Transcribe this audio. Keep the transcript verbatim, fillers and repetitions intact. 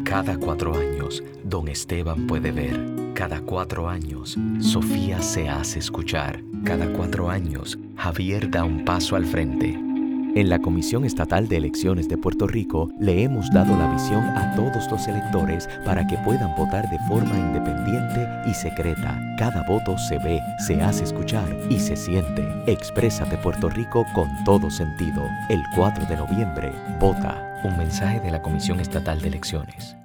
Cada cuatro años, don Esteban puede ver. Cada cuatro años, Sofía se hace escuchar. Cada cuatro años, Javier da un paso al frente. En la Comisión Estatal de Elecciones de Puerto Rico le hemos dado la visión a todos los electores para que puedan votar de forma independiente y secreta. Cada voto se ve, se hace escuchar y se siente. Exprésate Puerto Rico con todo sentido. El cuatro de noviembre, vota. Un mensaje de la Comisión Estatal de Elecciones.